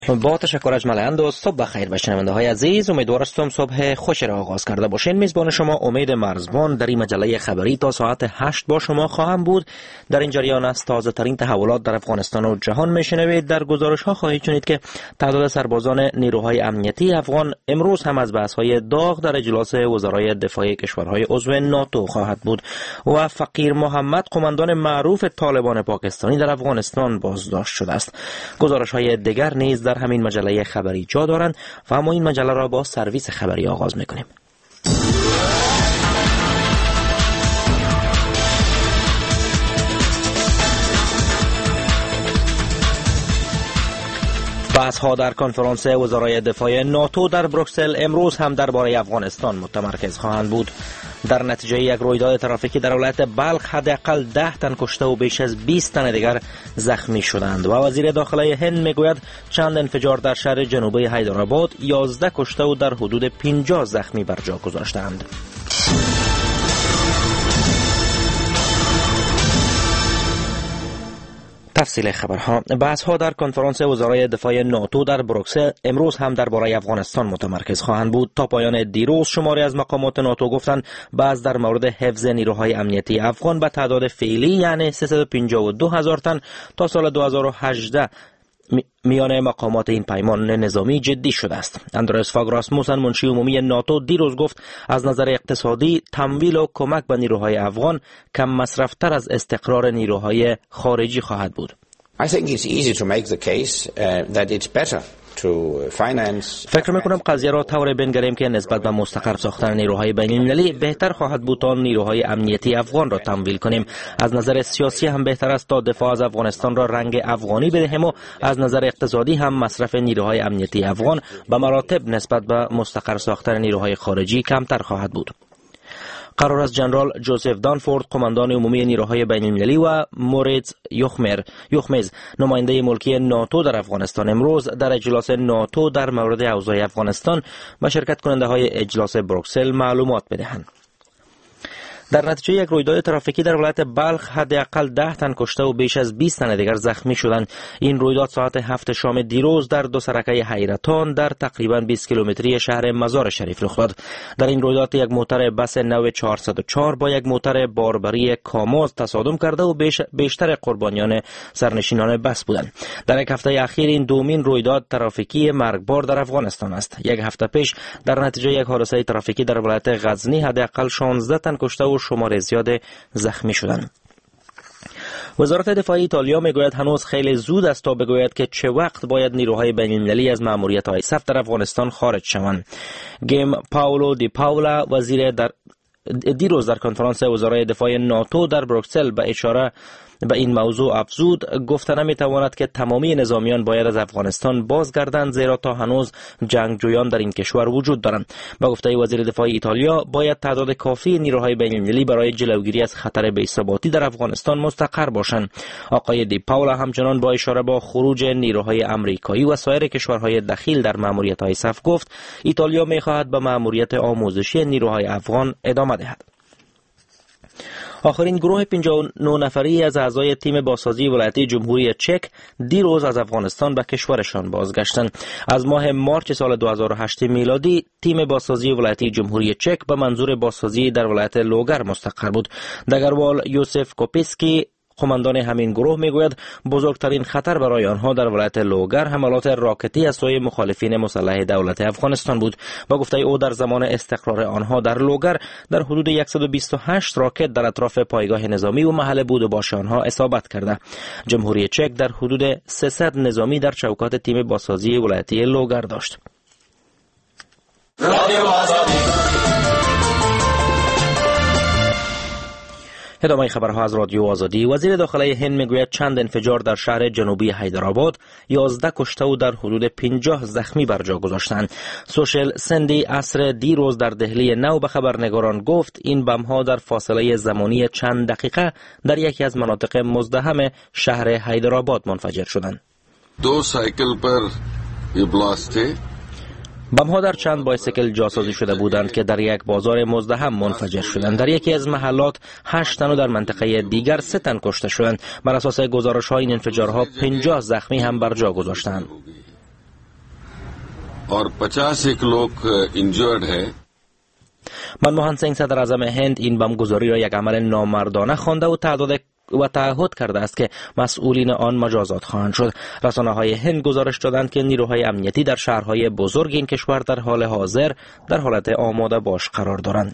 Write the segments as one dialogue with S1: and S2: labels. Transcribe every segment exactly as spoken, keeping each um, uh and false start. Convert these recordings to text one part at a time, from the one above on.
S1: با تشکر اجمل اندوز. صبح بخیر به شنونده های عزیز، امیدوار هستم صبح خوش را آغاز کرده باشین. میزبان شما امید مرزبان در این مجله خبری تا ساعت هشت با شما خواهم بود. در این جریان از تازه ترین تحولات در افغانستان و جهان میشنوید. در گزارش ها خواهید شنید که تعداد سربازان نیروهای امنیتی افغان امروز هم از بحث های داغ در اجلاس وزرای دفاع کشورهای عضو ناتو خواهد بود. و فقیر محمد، قماندان معروف طالبان پاکستانی، در افغانستان بازداشت شده است. گزارش های دیگر نیز در همین مجله خبری جا دارند و اما این مجله را با سرویس خبری آغاز میکنیم. بحث ها در کنفرانس وزرای دفاع ناتو در بروکسل امروز هم درباره افغانستان متمرکز خواهند بود. در نتیجه یک رویداد ترافیکی در ولایت بلخ حداقل ده تن کشته و بیش از بیست تن دیگر زخمی شدند و وزیر داخله هند میگوید چند انفجار در شهر جنوبی حیدرآباد یازده کشته و در حدود پنجاه زخمی بر جا گذاشتند. تفصیل خبرها. بحث ها در کنفرانس وزرای دفاع ناتو در بروکسل امروز هم درباره افغانستان متمرکز خواهند بود. تا پایان دیروز شماری از مقامات ناتو گفتند بعض در مورد حفظ نیروهای امنیتی افغان به تعداد فعلی یعنی سیصد و پنجاه و دو هزار تن تا سال دو هزار و هجده میان مقامات این پیمان نظامی جدی شده است. اندرس فاگ راسموسن، منشی عمومی ناتو، دیروز گفت از نظر اقتصادی تمویل و کمک به نیروهای افغان کم مصرف تر از استقرار نیروهای خارجی خواهد بود.
S2: I think it's easy to make the case uh, that it's better to finance.
S1: فکر میکنم قضیه را طور بنگریم که نسبت به مستقر ساختن نیروهای بین المللی بهتر خواهد بود تا نیروهای امنیتی افغان را تمویل کنیم. از نظر سیاسی هم بهتر است تا دفاع از افغانستان را رنگ افغانی بدهیم و از نظر اقتصادی هم مصرف نیروهای امنیتی افغان به مراتب نسبت به مستقر ساختن نیروهای خارجی کمتر خواهد بود. قرار است جنرال جوزف دانفورد، قماندان عمومی نیروهای بین المللی، و موریتس یوخمر یوخمز، نماینده ملکی ناتو در افغانستان، امروز در اجلاس ناتو در مورد اوضاع افغانستان به شرکت کننده های اجلاس بروکسل معلومات بدهند. در نتیجه یک رویداد ترافیکی در ولایت بلخ حداقل ده تن کشته و بیش از بیست تن دیگر زخمی شدند. این رویداد ساعت هفت شام دیروز در دو سرکه حیرتان در تقریباً بیست کیلومتری شهر مزار شریف رخ داد. در این رویداد یک موتر بس نو چهارصد و چهار با یک موتر باربری کاماز تصادم کرده و بیش بیشتر قربانیان سرنشینان بس بودند. در یک هفته اخیر این دومین رویداد ترافیکی مرگبار در افغانستان است. یک هفته پیش در نتیجه یک حادثه ترافیکی در ولایت غزنی حداقل شانزده تن کشته و شمار زیاد زخمی شدند. وزارت دفاع ایتالیا میگوید هنوز خیلی زود است تا بگوید که چه وقت باید نیروهای بین المللی از مأموریت آیساف در افغانستان خارج شوند. گیم پاولو دی پاولا، وزیر در دیروز در کنفرانس وزرای دفاع ناتو در بروکسل به اشاره به این موضوع افزود، گفته نمیتواند که تمامی نظامیان باید از افغانستان بازگردند زیرا تا هنوز جنگجویان در این کشور وجود دارند. با گفته وزیر دفاع ایتالیا باید تعداد کافی نیروهای بین المللی برای جلوگیری از خطر بی‌ثباتی در افغانستان مستقر باشند. آقای دی پاولا همچنان با اشاره به خروج نیروهای امریکایی و سایر کشورهای دخیل در مأموریت آیساف گفت ایتالیا میخواهد به مأموریت آموزشی نیروهای افغان ادامه دهد. آخرین گروه پنجاه و نه نفری از اعضای تیم بازسازی ولایتی جمهوری چک دیروز از افغانستان به کشورشان بازگشتند. از ماه مارچ سال دو هزار و هشت میلادی تیم بازسازی ولایتی جمهوری چک به منظور بازسازی در ولایت لوگر مستقر بود. دگروال یوسف کوپیسکی، قماندان همین گروه، میگوید بزرگترین خطر برای آنها در ولایت لوگر حملات راکتی از سوی مخالفین مسلح دولت افغانستان بود. با گفته او در زمان استقرار آنها در لوگر در حدود صد و بیست و هشت راکت در اطراف پایگاه نظامی و محل بود و باش آنها اصابت کرده. جمهوری چک در حدود سیصد نظامی در چوکات تیم بازسازی ولایتی لوگر داشت. ادامه خبرها از رادیو آزادی. وزیر داخله هند میگوید چند انفجار در شهر جنوبی حیدرآباد یازده کشته و در حدود پنجاه زخمی بر جا گذاشتند. سوشل سندی عصر دیروز در دهلی نو به خبرنگاران گفت این بم‌ها در فاصله زمانی چند دقیقه در یکی از مناطق مزدحم شهر حیدرآباد منفجر شدند.
S3: دو سایکل پر یہ بلاست تھے.
S1: بم‌ها در چند بایسیکل جاسازی شده بودند که در یک بازار مزدحم منفجر شدند. در یکی از محلات هشت تن و در منطقه دیگر سه تن کشته شدند. بر اساس گزارش‌های این انفجارها پنجاه زخمی هم بر جا گذاشتند.
S3: और पचास एक लोग इंजर्ड है.
S1: منموهن سینگ صدر اعظم هند این بمبگذاری را یک عمل نامردانه خوانده و تعداد و تعهد کرده است که مسئولین آن مجازات خواهند شد. رسانه‌های هند گزارش دادند که نیروهای امنیتی در شهرهای بزرگ این کشور در حال حاضر در حالت آماده باش قرار دارند.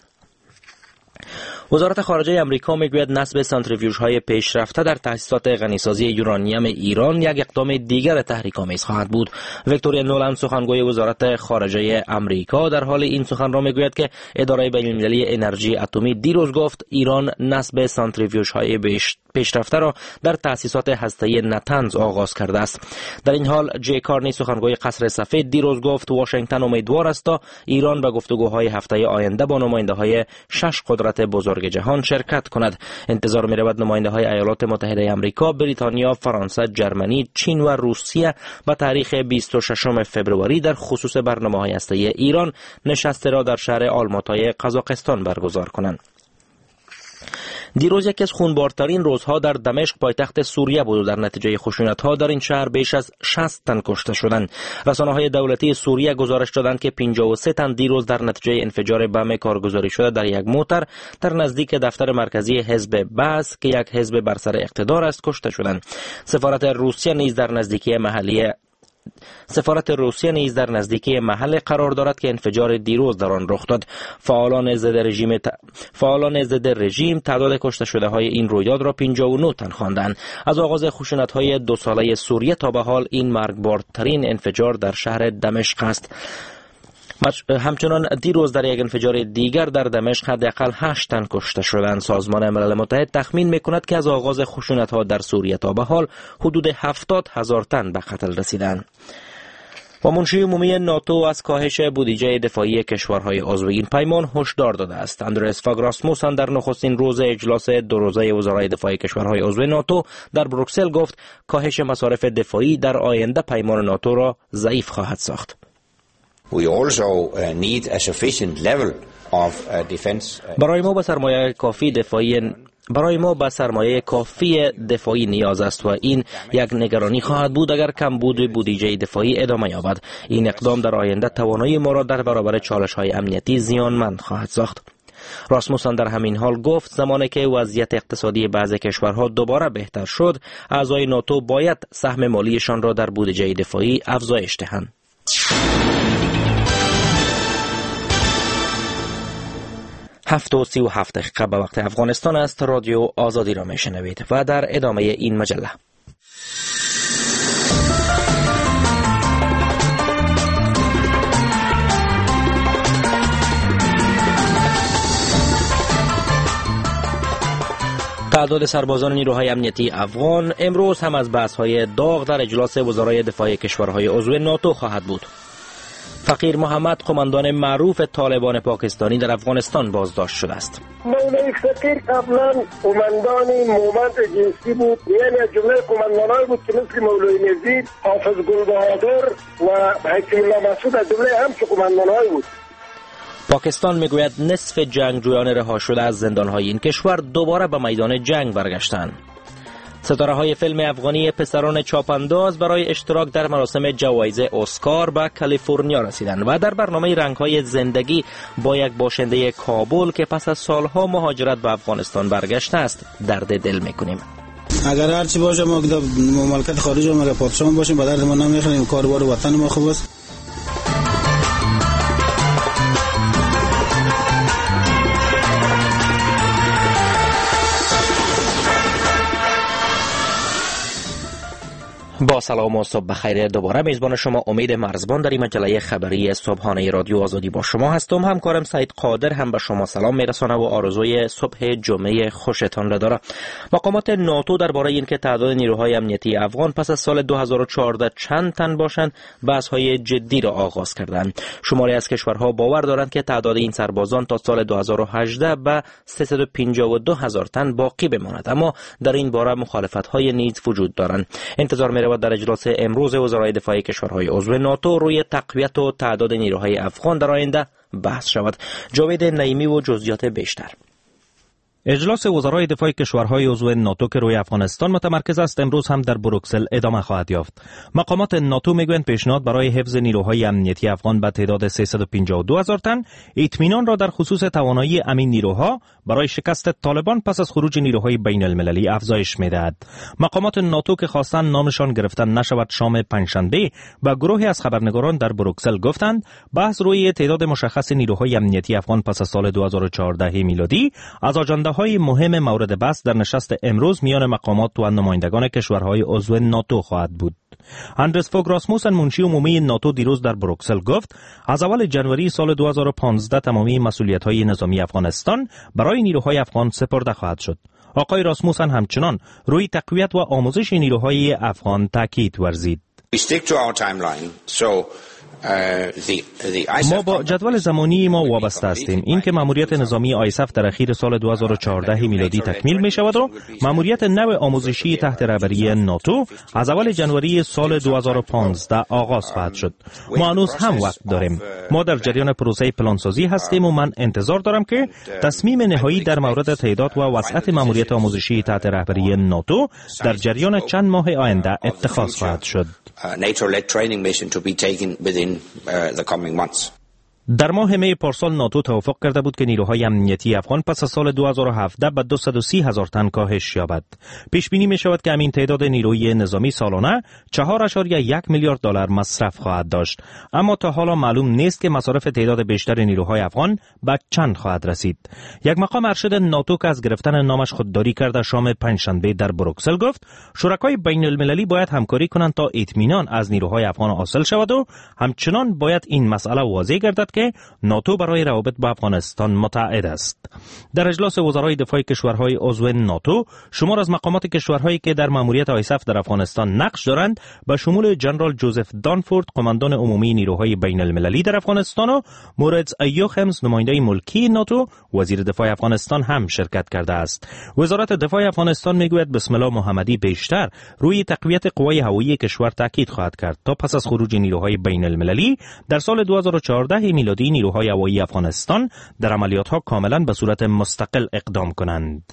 S1: وزارت خارجه امریکا میگوید نصب سانتریفیوژهای پیشرفته در تأسیسات غنیسازی یورانیم ایران یک اقدام دیگر تحریک‌آمیز خواهد بود. ویکتوریا نولند سخنگوی وزارت خارجه امریکا در حال این سخن را میگوید که اداره بین‌المللی انرژی اتمی دیروز گفت ایران نصب سانتریفیوژهای پیشرفته را در تأسیسات هسته‌ای نتنز آغاز کرده است. در این حال جی کارنی سخنگوی قصر سفید دیروز گفت واشنگتن امیدوار است تا ایران به گفتگوهای هفته آینده با نماینده‌های شش قدرت بزرگ جهان شرکت کند. انتظار می رود نماینده های ایالات متحده آمریکا، بریتانیا، فرانسه، جرمنی، چین و روسیه به تاریخ بیست و ششم فوریه در خصوص برنامه‌های هسته‌ای ایران نشست را در شهر آلماتای قزاقستان برگزار کنند. دیروز یکی از خونبارترین روزها در دمشق پایتخت سوریه بود و در نتیجه خشونت‌ها در این شهر بیش از شصت تن کشته شدند. رسانه‌های دولتی سوریه گزارش دادند که پنجاه و سه تن دیروز در نتیجه انفجار بم کارگزاری شده در یک موتر در نزدیک دفتر مرکزی حزب بعث که یک حزب بر سر اقتدار است کشته شدند. سفارت روسیه نیز در نزدیکی محلی سفارت روسیه نیز در نزدیکی محل قرار دارد که انفجار دیروز در آن رخ داد. فعالان ضد رژیم ت... فعالان ضد رژیم تعداد کشته شده های این رویداد را پنجاه و نه تن خواندند. از آغاز خشونت های دو ساله سوریه تا به حال این مرگبارترین انفجار در شهر دمشق است. همچنان دیروز در یک انفجار دیگر در دمشق حداقل هشت تن کشته شدند. سازمان ملل متحد تخمین میکند که از آغاز خشونت‌ها در سوریه تا به حال حدود هفتاد هزار تن به قتل رسیدند. و منشی عمومی ناتو از کاهش بودجه دفاعی کشورهای عضو این پیمان هشدار داده است. اندرس فاگ راسموسن در نخستین روز اجلاس دو روزه وزرای دفاعی کشورهای عضو ناتو در بروکسل گفت کاهش مصارف دفاعی در آینده پیمان ناتو را ضعیف خواهد ساخت.
S2: We also uh, need a sufficient level of uh, defense.
S1: برای ما به سرمایه کافی دفاعی برای ما به سرمایه کافی دفاعی نیاز است و این یک نگرانی خواهد بود اگر کمبود بودجه دفاعی ادامه یابد. این اقدام در آینده توانایی ما را در برابر چالش‌های امنیتی زیانمند خواهد ساخت. راسموسن در همین حال گفت زمانی که وضعیت اقتصادی بعضی کشورها دوباره بهتر شد، اعضای ناتو باید سهم مالیشان را در بودجه دفاعی افزایش دهند. هفت و سی و هفت دقیقه به وقت افغانستان است. رادیو آزادی را میشنوید و در ادامه این مجله تعداد سربازان نیروهای امنیتی افغان امروز هم از بحث‌های داغ در اجلاس وزرای دفاع کشورهای عضو ناتو خواهد بود. فقیر محمد قماندان معروف طالبان پاکستانی در افغانستان بازداشت شده است.
S4: مولوی فقیر قبلا قماندان مومند جنسی بود، یعنی از جمله قماندانایی بود که مثل مولوی نذیر، حافظ گلبهادر و حکیم الله مسعود از جمله همچو قماندانایی بود.
S1: پاکستان میگوید نصف جنگجویان رها شده از زندانهای این کشور دوباره به میدان جنگ برگشتند. ستاره های فیلم افغانی پسران چاپانداز برای اشتراک در مراسم جوایز اسکار به کالیفرنیا رسیدند و در برنامه رنگ‌های زندگی با یک باشنده کابل که پس از سالها مهاجرت به افغانستان برگشته است درد دل میکنیم.
S5: اگر هرچی باشه ما که مملکت خارج ما پادشاه باشیم به درد ما نمیخوریم، کاروبار وطن ما خوب است.
S1: با سلام و صبح بخیر. دوباره میزبان شما امید مرزبان در این مجله خبری صبحانه رادیو آزادی با شما هستم. همکارم سعید قادر هم به شما سلام میرسانه و آرزوی صبح جمعه خوشتان را داره. مقامات ناتو درباره اینکه تعداد نیروهای امنیتی افغان پس از سال دو هزار و چهارده چند تن باشند بحث‌های جدی را آغاز کردند. شماری از کشورها باور دارند که تعداد این سربازان تا سال دو هزار و هجده به سیصد و پنجاه و دو هزار تن باقی بماند، اما در این باره مخالفت‌های نیز وجود دارند. انتظار می و در اجلاس امروز وزرای دفاع کشورهای عضو ناتو روی تقویت و تعداد نیروهای افغان در آینده بحث شود. جاوید نعیمی و جزئیات بیشتر. اجلاس وزرای دفاع کشورهای عضو ناتو که روی افغانستان متمرکز است امروز هم در بروکسل ادامه خواهد یافت. مقامات ناتو میگویند پیشنهاد برای حفظ نیروهای امنیتی افغان به تعداد سیصد و پنجاه و دو هزار تن اطمینان را در خصوص توانایی امین نیروها برای شکست طالبان پس از خروج نیروهای بین المللی افزایش میدهد. مقامات ناتو که خواستند نامشان گرفته نشود شام پنجشنبه به گروهی از خبرنگاران در بروکسل گفتند بحث روی تعداد مشخص نیروهای امنیتی افغان پس از سال دو هزار و چهارده میلادی از آجنده های مهم مورد بحث در نشست امروز میان مقامات و نمایندگان کشورهای عضو ناتو خواهد بود. اندرس فوگ راسموسن منشی عمومی ناتو دیروز در بروکسل گفت از اول جنوری سال دو هزار و پانزده تمامی مسئولیت‌های نظامی افغانستان برای نیروهای افغان سپرده خواهد شد. آقای راسموسن همچنان روی تقویت و آموزش نیروهای افغان تاکید ورزید. ما با جدول زمانی ما وابسته هستیم. این که ماموریت نظامی آیسف در اخیر سال دو هزار و چهارده میلادی تکمیل می شود و ماموریت نو آموزشی تحت رهبری ناتو از اول جنوری سال دو هزار و پانزده آغاز خواهد شد. ما هنوز هم وقت داریم. ما در جریان پروسه پلانسازی هستیم و من انتظار دارم که تصمیم نهایی در مورد تعداد و وسعت ماموریت آموزشی تحت رهبری ناتو در جریان چند ماه آینده اتخاذ خواهد شد. در ماه می پارسال ناتو توافق کرده بود که نیروهای امنیتی افغان پس از سال دو هزار و هفده به دویست و سی هزار تن کاهش یابد. پیش بینی می شود که همین تعداد نیروی نظامی سالانه چهار اشاریه یک میلیارد دلار مصرف خواهد داشت. اما تا حالا معلوم نیست که مصارف تعداد بیشتر نیروهای افغان به چند خواهد رسید. یک مقام ارشد ناتو که از گرفتن نامش خودداری کرده شام پنجشنبه در بروکسل گفت شرکای بین المللی باید همکاری کنند تا اطمینان از نیروهای افغان حاصل شود و همچنان باید این مسئله واضح گردد که ناتو برای روابط با افغانستان متعهد است. در اجلاس وزرای دفاع کشورهای عضو ناتو شمار از مقامات کشورهایی که در ماموریت آیسف در افغانستان نقش دارند به شمول جنرال جوزف دانفورد قماندان عمومی نیروهای بین المللی در افغانستان و مورتز ایوخمز نماینده ملکی ناتو وزیر دفاع افغانستان هم شرکت کرده است. وزارت دفاع افغانستان میگوید بسم الله محمدی بیشتر روی تقویت قوای هوایی کشور تاکید خواهد کرد تا پس از خروج نیروهای بین المللی در سال دو هزار و چهارده میلادی نیروهای هوایی افغانستان در عملیات‌ها کاملا به صورت مستقل اقدام کنند.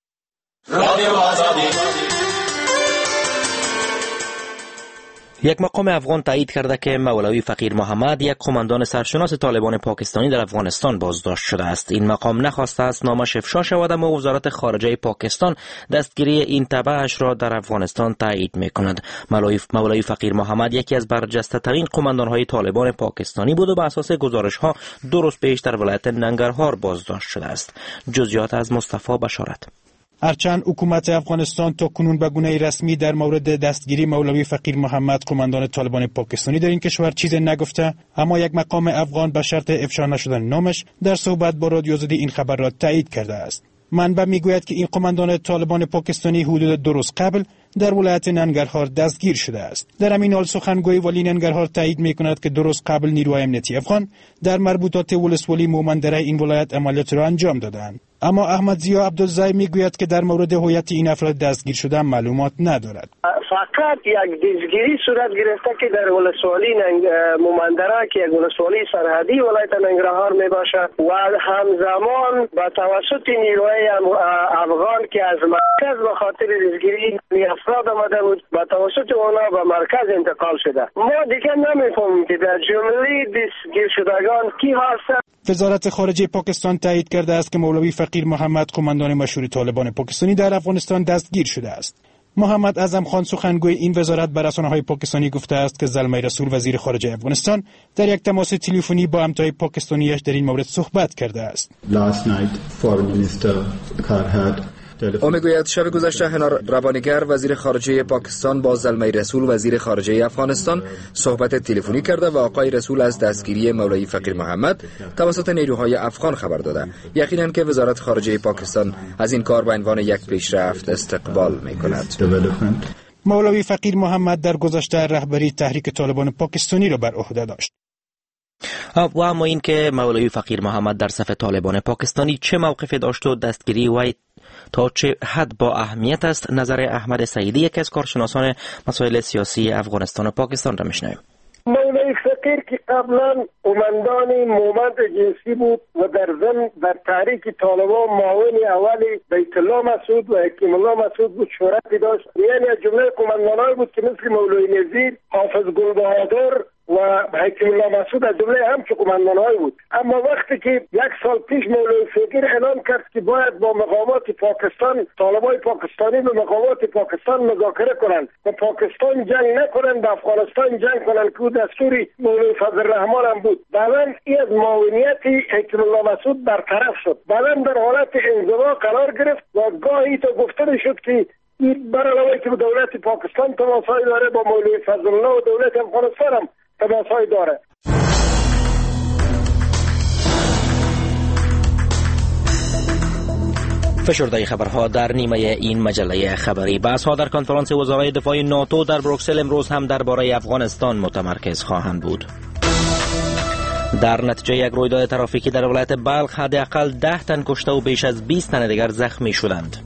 S1: یک مقام افغان تایید کرده که مولوی فقیر محمد یک قماندان سرشناس طالبان پاکستانی در افغانستان بازداشت شده است. این مقام نخواسته است نامش افشا شود اما وزارت خارجه پاکستان دستگیری این تبعش را در افغانستان تایید می‌کند. مولوی مولوی فقیر محمد یکی از برجسته‌ترین قماندان‌های طالبان پاکستانی بود و به اساس گزارش‌ها دو روز پیش در ولایت ننگرهار بازداشت شده است. جزئیات از مصطفی بشارت.
S6: هرچند حکومت افغانستان تا کنون به گونه رسمی در مورد دستگیری مولوی فقیر محمد قماندان طالبان پاکستانی در این کشور چیزی نگفته، اما یک مقام افغان به شرط افشا نشدن نامش در صحبت با رادیو زدی این خبر را تایید کرده است. منبع میگوید که این قماندان طالبان پاکستانی حدود دو روز قبل در ولایت ننگرهار دستگیر شده است. در همین حال سخنگوی ولی ننگرهار تایید میکند که دو روز قبل نیروهای امنیتی افغان در مربوطات ولسوالی مومندره این ولایت عملیات را انجام دادند. اما احمد ضیا عبدالزای میگوید که در مورد هویت این افراد دستگیر شده معلومات ندارد.
S4: فقط یک دستگیری صورت گرفته که در ولسوالی مومندره که یک ولسوالی سرحدی ولایت ننگرهار می باشد و همزمان به توسط نیروهای افغان که از مرکز به خاطر دستگیری افراد آمده بود به توسط اونا به مرکز انتقال شده. ما دیگه نمیفهمیم که در جمله دستگیر شدگان کی هستند.
S6: وزارت خارجه پاکستان تایید کرده است که مولوی فقیر محمد قماندان مشهور طالبان پاکستانی در افغانستان دستگیر شده است. محمد اعظم خان سخنگوی این وزارت به رسانه‌های پاکستانی گفته است که زلمه رسول وزیر خارجه افغانستان در یک تماس تلفنی با همتای پاکستانیش در این مورد صحبت کرده است.
S7: Last night, Foreign Minister Karhad
S8: او میگوید شب گذشته هنار روانگر وزیر خارجه پاکستان با زلمه رسول وزیر خارجه افغانستان صحبت تلفنی کرده و آقای رسول از دستگیری مولوی فقیر محمد توسط نیروهای افغان خبر داده. یقینا که وزارت خارجه پاکستان از این کار به عنوان یک پیشرفت استقبال میکند.
S6: مولوی فقیر محمد در گذشته رهبری تحریک طالبان پاکستانی را بر عهده داشت.
S1: و اما این که مولوی فقیر محمد در صف طالبان پاکستانی چه موقفی داشت و دستگیری وی تا چه حد با اهمیت است، نظر احمد سعیدی یکی از کارشناسان مسائل سیاسی افغانستان و پاکستان را میشنویم.
S4: مولوی فقیر که قبلا قماندان مومند جنسی بود و در ضمن در تحریک طالبان معاون اول بیت الله مسعود و حکیم الله مسعود بود شهرتی داشت. یعنی از جمله قماندانایی بود که مثل مولوی نذیر، حافظ گلبهادر و حکیم الله مسعود از جمله همچو قماندان‌های بود. اما وقتی که یک سال پیش مولوی فقیر اعلام کرد که باید با مقامات پاکستان، طالبای پاکستانی به مقامات پاکستان مذاکره کنند و پاکستان جنگ نکنند، به افغانستان جنگ کنند که دستوری مولوی فضل الرحمن هم بود، بعداً این از معاونیت حکیم الله مسعود برطرف شد. بعداً در حالت انزوا قرار گرفت و گاهی تا گفته شد که این بر علاوه که دولت پاکستان تماسهایی داره با مولوی فضل الله و دولت افغانستان هم تماسهایی داره.
S1: فشرده خبرها در نیمه این مجله خبری. بحث‌ها در کنفرانس وزرای دفاع ناتو در بروکسل امروز هم درباره افغانستان متمرکز خواهند بود. در نتیجه یک رویداد ترافیکی در ولایت بلخ حداقل ده تن کشته و بیش از بیست تن دیگر زخمی شدند.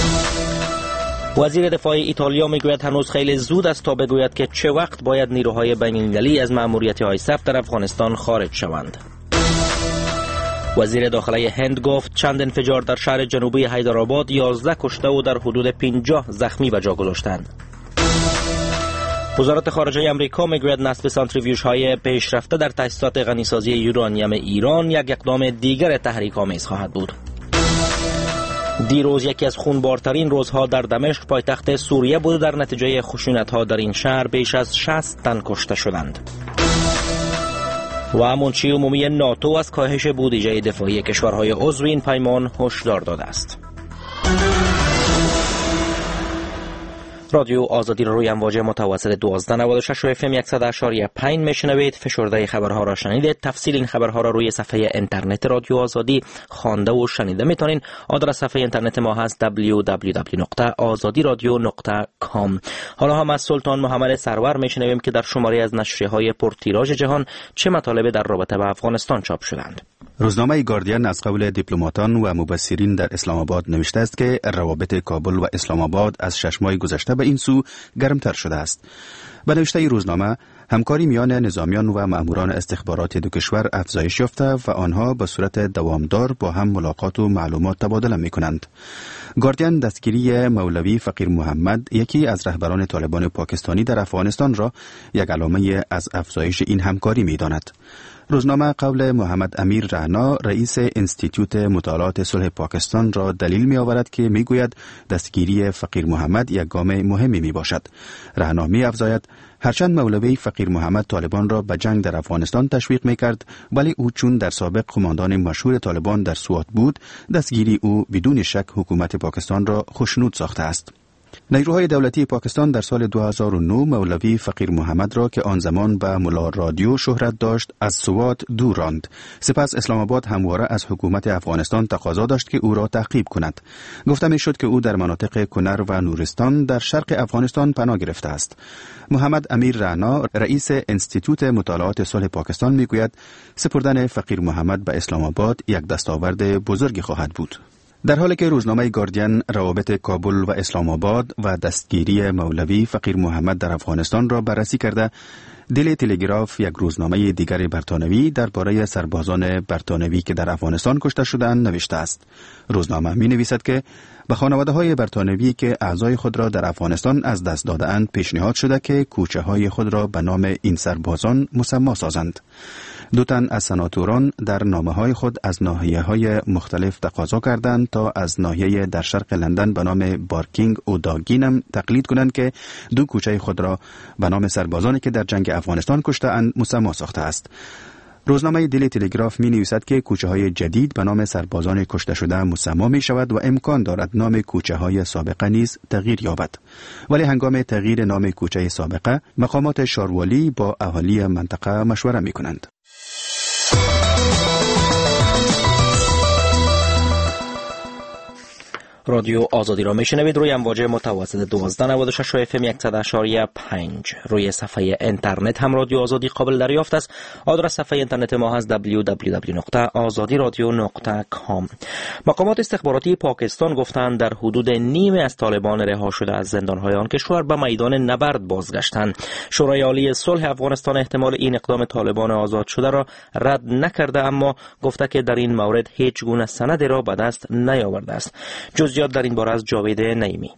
S1: وزیر دفاع ایتالیا میگوید هنوز خیلی زود است تا بگوید که چه وقت باید نیروهای بین‌المللی از مأموریت آیسف در افغانستان خارج شوند. وزیر داخله هند گفت چند انفجار در شهر جنوبی حیدرآباد یازده کشته و در حدود پنجاه زخمی به جا گذاشتند. وزارت خارجه امریکا میگوید نصب سانتریفیوژهای پیشرفته در تأسیسات غنیسازی یورانیم ایران یک اقدام دیگر تحریک‌آمیز خواهد بود. دیروز یکی از خونبارترین روزها در دمشق پایتخت سوریه بود. در نتیجه خشونت‌ها در این شهر بیش از شصت تن کشته شدند. و منشی عمومی ناتو از کاهش بودجه دفاعی کشورهای عضو این پیمان هشدار داده است. رادیو آزادی را روی امواج متوسط دوازده نود و شش و اف ام صد و اشاری پنج میشنوید. فشرده خبرها را شنیدید. تفصیل این خبرها را روی صفحه اینترنت رادیو آزادی خوانده و شنیده میتونین. آدرس صفحه اینترنت ما هست دبلیو دبلیو دبلیو نقطه آزادی رادیو نقطه کام. حالا هم از سلطان محمد سرور میشنویم که در شماری از نشریه‌های پرتیراژ جهان چه مطالب در رابطه با افغانستان چاپ شدند.
S9: روزنامه گاردین از قول دیپلماتان و مبصرین در اسلام آباد نوشته است که روابط کابل و اسلام آباد از شش ماه گذشته به این سو گرمتر شده است. به نوشته روزنامه همکاری میان نظامیان و مأموران استخبارات دو کشور افزایش یافته و آنها به صورت دوامدار با هم ملاقات و معلومات تبادله می‌کنند. گاردین دستگیری مولوی فقیر محمد، یکی از رهبران طالبان پاکستانی در افغانستان را یک علامه از افزایش این همکاری می‌داند. روزنامه قول محمد امیر رعنا، رئیس انستیتوت مطالعات صلح پاکستان را دلیل می آورد که می گوید دستگیری فقیر محمد یک گام مهمی می باشد. رعنا می افزاید هرچند مولوی فقیر محمد طالبان را به جنگ در افغانستان تشویق می کرد، ولی او چون در سابق قماندان مشهور طالبان در سوات بود، دستگیری او بدون شک حکومت پاکستان را خوشنود ساخته است. نیروهای دولتی پاکستان در سال دو هزار و نه مولوی فقیر محمد را که آن زمان به ملا رادیو شهرت داشت از سوات دور راند. سپس اسلام آباد همواره از حکومت افغانستان تقاضا داشت که او را تعقیب کند. گفته می شد که او در مناطق کنر و نورستان در شرق افغانستان پناه گرفته است. محمد امیر رعنا، رئیس انستیتوت مطالعات صلح پاکستان می گوید سپردن فقیر محمد به اسلام آباد یک دستاورد بزرگی خواهد بود. در حالی که روزنامه گاردین روابط کابل و اسلام آباد و دستگیری مولوی فقیر محمد در افغانستان را بررسی کرده، دیلی تلگراف، یک روزنامه دیگر برتانوی، درباره سربازان برتانوی که در افغانستان کشته شدند نوشته است. روزنامه می نویسد که به خانواده‌های برتانوی که اعضای خود را در افغانستان از دست داده‌اند پیشنهاد شده که کوچه‌های خود را به نام این سربازان مسما سازند. دو تن از سناتوران در نامه‌های خود از ناحیه‌های مختلف تقاضا کردند تا از ناحیه در شرق لندن به نام بارکینگ و داگینم تقلید کنند که دو کوچه خود را به نام سربازانی که در جنگ افغانستان کشته‌اند مسما ساخته است. روزنامه دیلی تلگراف می نویسد که کوچه های جدید به نام سربازان کشته شده مسما می شود و امکان دارد نام کوچه های سابقه نیز تغییر یابد. ولی هنگام تغییر نام کوچه سابقه مقامات شاروالی با اهالی منطقه مشوره می کنند.
S1: رادیو آزادی را میشنوید روی امواج متوسط دوازده نود و شش اف ام صد و اشاری پنج. روی صفحه اینترنت هم رادیو آزادی قابل دریافت است. آدرس صفحه اینترنت ما هست دبلیو دبلیو دبلیو نقطه آزادی رادیو نقطه کام. مقامات استخباراتی پاکستان گفتند در حدود نیمه از طالبان رها شده از زندان‌های آن کشور به میدان نبرد بازگشتند. شورای عالی صلح افغانستان احتمال این اقدام طالبان آزاد شده را رد نکرده، اما گفته که در این مورد هیچ گونه سندی را به دست نیاورده است. جزئیات در این باره از جاوید نعیمی.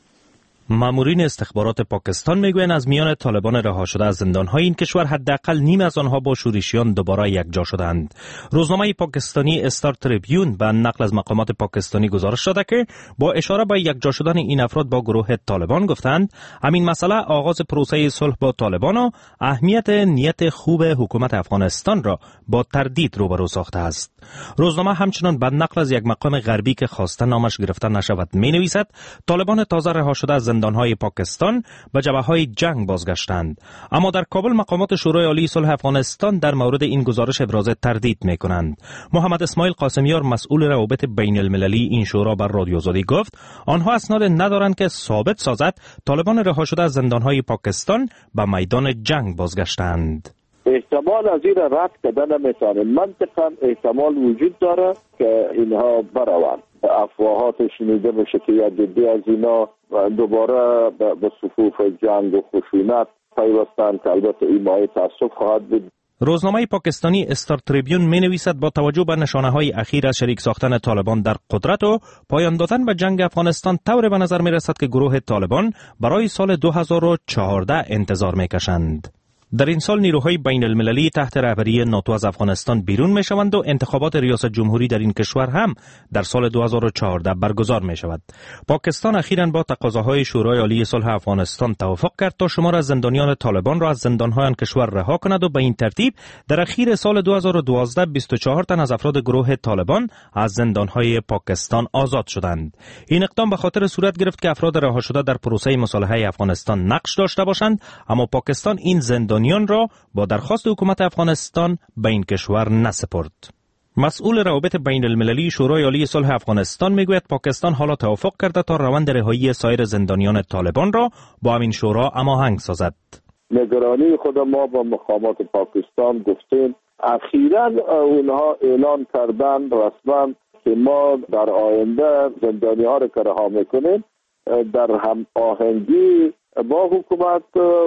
S10: مامورین استخبارات پاکستان میگویند از میان طالبان رها شده از زندان‌های این کشور حداقل نیم از آنها با شورشیان دوباره یکجا شدند. روزنامه پاکستانی استار تریبیون به نقل از مقامات پاکستانی گزارش داده که با اشاره به یکجا شدن این افراد با گروه طالبان گفتند همین مسئله آغاز پروسه صلح با طالبان و اهمیت نیت خوب حکومت افغانستان را با تردید روبرو ساخته است. روزنامه همچنان به نقل از یک مقام غربی که خواسته نامش گرفته نشود می‌نویسد طالبان تازه رها شده از زندان‌های پاکستان به جبهه‌های جنگ بازگشتند، اما در کابل مقامات شورای عالی صلح افغانستان در مورد این گزارش ابراز تردید می‌کنند. محمد اسماعیل قاسمیار مسئول روابط بین المللی این شورا بر رادیو آزادی گفت آنها اسناد ندارند که ثابت سازد طالبان رها شده از زندان‌های پاکستان به میدان جنگ بازگشتند.
S11: احتمال از این رد کردن نمیتونه، منطقا احتمال وجود داره که اینها بروند، افواهات شنیده بشه که یک عده از اینا دوباره به صفوف جنگ و خشونت پیوستند که البته این مایه تاسف خواهد بود.
S10: روزنامه پاکستانی استار تریبیون می نویسد با توجه به نشانه های اخیر از شریک ساختن طالبان در قدرت و پایان دادن به جنگ افغانستان طور به نظر می رسد که گروه طالبان برای سال دو هزار و چهارده انتظار می کشند. در این سال نیروهای بین المللی تحت رهبری ناتو از افغانستان بیرون می شوند و انتخابات ریاست جمهوری در این کشور هم در سال دو هزار و چهارده برگزار می شود. پاکستان اخیراً با تقاضاهای شورای عالی صلح افغانستان توافق کرد تا شمار از زندانیان طالبان را از زندانهای آن کشور رها کند و به این ترتیب در اخیر سال دو هزار و دوازده بیست و چهار تن از افراد گروه طالبان از زندانهای پاکستان آزاد شدند. این اقدام به خاطر صورت گرفت که افراد رها شده در پروسه مصالحه افغانستان نقش داشته باشند، اما پاکستان این زندان را با درخواست حکومت افغانستان به این کشور نسپرد. مسئول روابط بین المللی شورای عالی صلح افغانستان میگوید پاکستان حالا توافق کرده تا روند رهایی سایر زندانیان طالبان را با همین شورا هماهنگ سازد.
S11: نگرانی خود ما با مقامات پاکستان گفتیم، اخیراً اونها اعلان کردن رسما که ما در آینده زندانی‌ها را که رها میکنیم در هم آهنگی با حکومت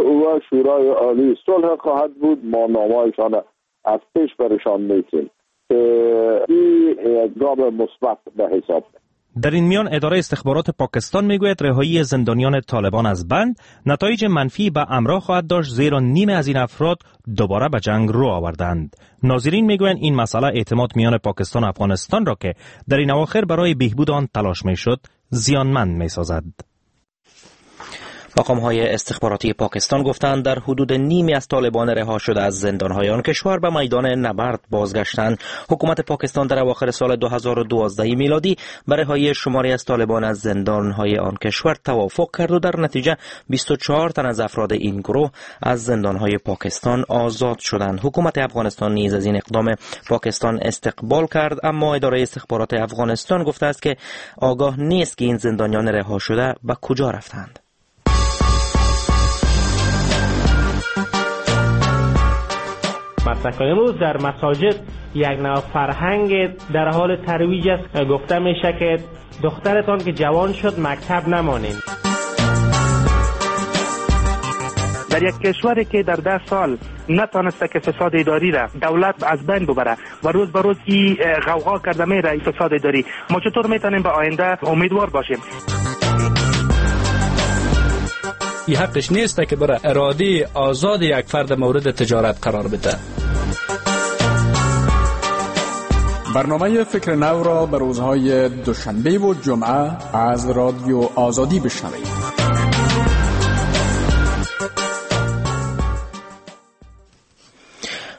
S11: و شورای عالی صلح خواهد بود. ما نامه‌هایشان از پیش برشان می‌کنیم که این گام مثبت به حساب.
S10: در این میان اداره استخبارات پاکستان میگوید رهایی زندانیان طالبان از بند نتایج منفی به همراه خواهد داشت، زیرا نیمه از این افراد دوباره به جنگ رو آوردند. ناظرین میگویند این مسئله اعتماد میان پاکستان و افغانستان را که در این اواخر برای بهبود آن تلاش میشد زیانمند میسازد.
S1: مقام‌های استخباراتی پاکستان گفتند در حدود نیمی از طالبان رها شده از زندان‌های آن کشور به میدان نبرد بازگشتند. حکومت پاکستان در اواخر سال دو هزار و دوازده میلادی برای رهایی شماری از طالبان از زندان‌های آن کشور توافق کرد و در نتیجه بیست و چهار تن از افراد این گروه از زندان‌های پاکستان آزاد شدند. حکومت افغانستان نیز از این اقدام پاکستان استقبال کرد، اما اداره استخبارات افغانستان گفته است که آگاه نیست که این زندانیان رها شده به کجا رفتند.
S12: امروز در مساجد یک نوع فرهنگ در حال ترویج است. گفته میشه که دخترتان که جوان شد مکتب نمانین.
S13: در یک کشوری که در ده سال نتانسته که فساد اداری را دولت از بین ببره و روز به روز این غوغا کرده میره این فساد اداری، ما چطور میتونیم به آینده امیدوار باشیم؟
S14: این حقش نیست که برای اراده آزاد یک فرد مورد تجارت قرار بده.
S15: برنامه فکر نو را به روزهای دوشنبه و جمعه از رادیو آزادی بشنوید.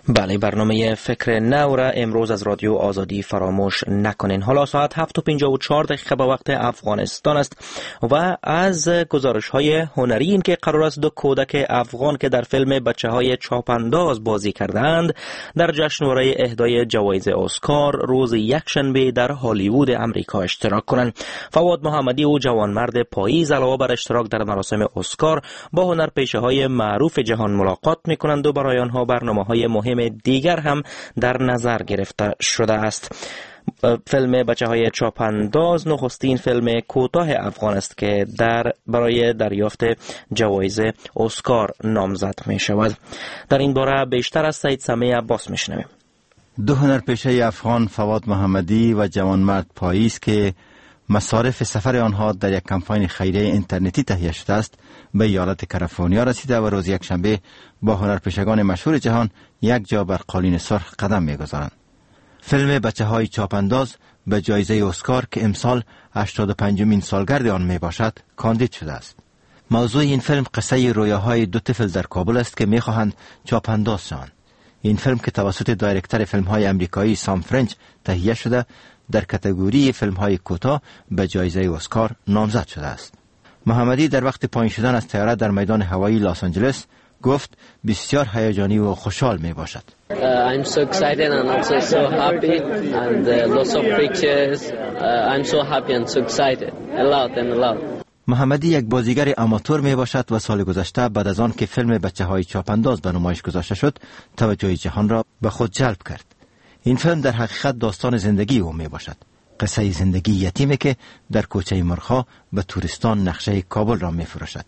S1: بله، برنامه فکر نو را امروز از رادیو آزادی فراموش نکنین. حالا ساعت هفت و پنجاه و چهار دقیقه به وقت افغانستان است و از گزارش های هنری این که قرار است دو کودک افغان که در فیلم بچه های چاپانداز بازی کردند در جشنواره اهدای جوایز اسکار روز یکشنبه در هالیوود امریکا اشتراک کنند. فواد محمدی و جوانمرد پاییز علاوه بر اشتراک در مراسم اسکار با هنرپیشه های معروف جهان ملاقات میکنند و برای آنها برنامه های مهم دیگر هم در نظر گرفته شده است. فیلم بچه های چاپانداز نخستین فیلم کوتاه افغان است که در برای دریافت جوایز اسکار نامزد می شود. در این باره بیشتر از سید سمیع عباس می شنویم.
S16: دو هنرپیشه افغان فواد محمدی و جوانمرد پاییز که مصارف سفر آنها در یک کمپاین خیریه اینترنتی تهیه شده است به ایالت کالیفرنیا رسیده و روز یکشنبه با هنرپیشگان مشهور جهان یک جا بر قالین سرخ قدم می‌گذارند. فیلم بچه های چاپانداز به جایزه اسکار که امسال هشتاد و پنجمین سالگرد آن می باشد کاندید شده است. موضوع این فیلم قصه رویاهای دو طفل در کابل است که می‌خواهند چاپانداز شوند. این فیلم که توسط دایرکتور فیلم‌های آمریکایی سام فرنچ تهیه شده در کاتگوری فیلم‌های کوتاه به جایزه اسکار نامزد شده است. محمدی در وقت پایین شدن از طیاره در میدان هوایی لس آنجلس گفت بسیار هیجانی و خوشحال می باشد.
S17: Uh, I'm so excited and also so happy and uh, lots of pictures. Uh, I'm so happy and so excited. A lot and a lot.
S16: محمدی یک بازیگر آماتور می باشد و سال گذشته بعد از آن که فیلم بچه های چاپانداز به نمایش گذاشته شد توجه جهان را به خود جلب کرد. این فیلم در حقیقت داستان زندگی او می باشد. قصه زندگی یتیمی که در کوچه مرغ‌ها به توریستان نقشه کابل را می فروشد.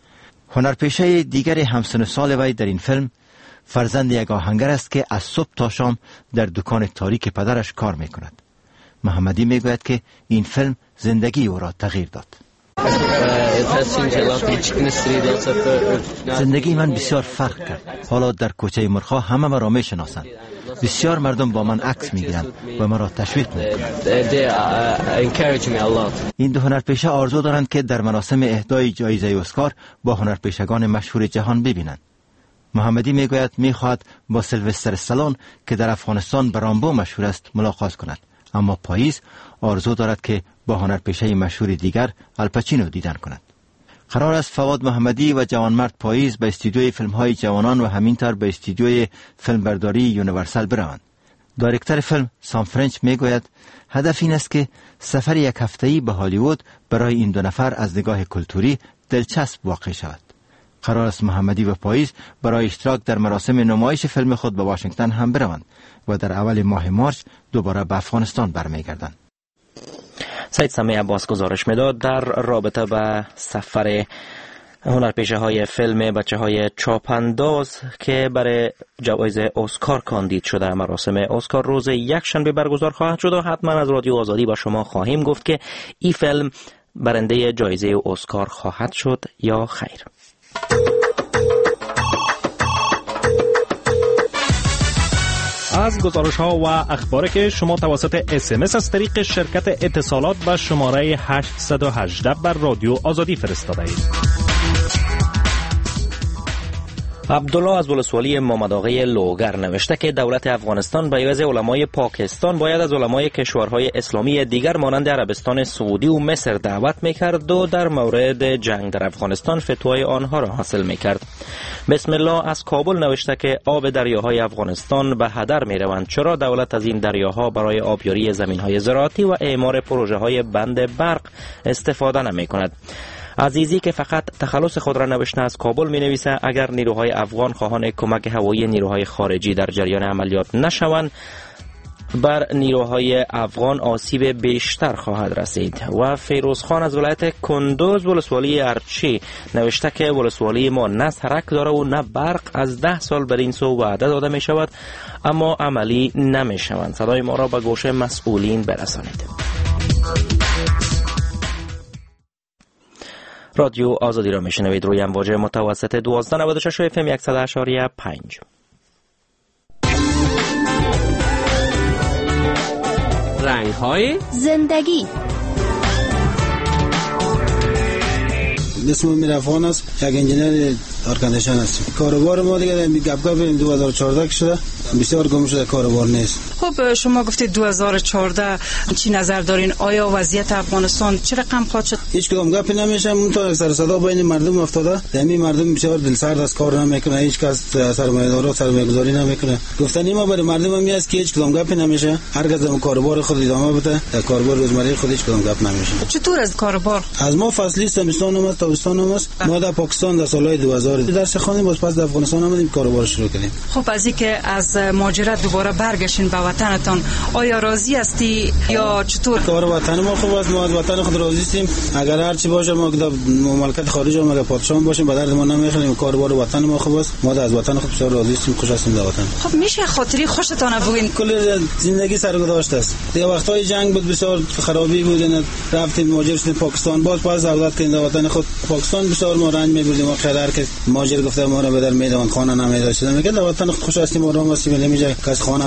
S16: هنرپیشه دیگر همسن سال وی در این فیلم فرزند یک آهنگر است که از صبح تا شام در دکان تاریک پدرش کار می کند. محمدی می گوید که این فیلم زندگی او را تغییر داد. زندگی من بسیار فرق کرد. حالا در کوچه مرغ‌ها همه مرا می شناسند. بسیار مردم با من عکس می گیرند و مرا تشویق می کنند. این دو هنرپیشه آرزو دارند که در مراسم اهدای جایزه اسکار با هنرپیشگان مشهور جهان ببینند. محمدی می گوید می خواهد با سیلوستر استالون که در افغانستان به رامبو مشهور است ملاقات کند، اما پاییز آرزو دارد که با هنرپیشه مشهور دیگر الپاچینو دیدن کند. قرار است فواد محمدی و جوانمرد پاییز به استودیوی فیلم‌های جوانان و همینطور به استودیوی فیلمبرداری یونیورسال بروند. دایرکتور فیلم سام فرنچ میگوید هدف این است که سفر یک هفته‌ای به هالیوود برای این دو نفر از نگاه کلتوری دلچسب واقع شود. قرار است محمدی و پاییز برای اشتراک در مراسم نمایش فیلم خود به واشنگتن هم بروند و در اول ماه مارس دوباره به افغانستان برمیگردند.
S1: سید سمیع عباس گزارش میداد در رابطه با سفر هنرپیشه های فیلم بچه های چاپانداز که برای جایزه اسکار کاندید شده. مراسم اسکار روز یکشنبه برگزار خواهد شد و حتما از رادیو آزادی با شما خواهیم گفت که این فیلم برنده جایزه اسکار خواهد شد یا خیر.
S10: از گزارش ها و اخباری که شما توسط اس ام اس از طریق شرکت اتصالات به شماره هشت یک هشت بر رادیو آزادی فرستاده اید.
S1: عبدالله از ولسوالی محمد آقای لوگر نوشته که دولت افغانستان به عوض علمای پاکستان باید از علمای کشورهای اسلامی دیگر مانند عربستان سعودی و مصر دعوت میکرد و در مورد جنگ در افغانستان فتوای آنها را حاصل میکرد. بسم الله از کابل نوشته که آب دریاهای افغانستان به هدر میروند، چرا دولت از این دریاها برای آبیاری زمینهای زراعتی و اعمار پروژه های بند برق استفاده نمیکند. عزیزی که فقط تخلص خود را نوشته از کابل می نویسه اگر نیروهای افغان خواهان کمک هوایی نیروهای خارجی در جریان عملیات نشوند بر نیروهای افغان آسیب بیشتر خواهد رسید. و فیروز خان از ولایت کندوز ولسوالی ارچی نوشته که ولسوالی ما نه سرک داره و نه برق، از ده سال بر این سو وعده داده می شود اما عملی نمی شوند. صدای ما را به گوش مسئولین برسانید. رادیو آزادی را میشنوید روی امواج متوسط دوازده نود و شش اف ام صد و هشت و پنج.
S18: رنگ های زندگی.
S5: اسم میرفان است، یک انجینر ارکندشن هستیم. کاروبار ما دیگه گپ گپ دو هزار و چهارده شده بسیار گم شده، کاروبار نیست.
S19: خب شما گفتید دو هزار و چهارده چی نظر دارین؟ آیا وضعیت افغانستان چه رقم خواهد شد؟
S5: هیچ کدام گپی نمیشه، اون تا سر صدا بین مردم افتاده. همین مردم بسیار دلسرد از کار نمیکنه، هیچ کس سرمایه‌دارا سرمایه‌گذاری نمیکنه. گفتنی ما برای مردم هم است که هیچ کدام گپی نمیشه، هر کس هم کاروبار خود ادامه بده، در کاروبار روزمره خود هیچ کدام گپ نمیشه.
S19: چطور از کاروبار؟
S5: از ما فصلی زمستان هم است، تابستان هم است. ما در پاکستان در سالهای دو هزار درس خواندیم، باز پس در افغانستان آمدیم کاروبار شروع کردیم.
S19: خب از اینکه از مهاجرت دوباره برگشتین به وطنتان آیا راضی هستی یا چطور؟
S5: کار وطن ما خوب است، ما از وطن خود راضی هستیم. اگر هر چی باشه ما در مملکت خارج هم اگر پادشاه باشیم به درد ما نمیخوریم، کاروبار وطن ما خوب است، ما از وطن خود بسیار راضی هستیم، خوش هستیم در وطن.
S19: خب میشه خاطری خوشتان بگین؟
S5: کل زندگی سرگذشته است. دیگه وقتای جنگ بود، بسیار خرابی بود، نه رفتیم مهاجر شدیم پاکستان، باز پس عودت کردیم در وطن خود. پاکستان بسیار ما رنج می‌بردیم، خیلی که مهاجر گفته ما رو به در میدان خانه نمی‌داشتیم، میگه در وطن خوش هستیم، آرام هستیم، نمی‌جای کس خانه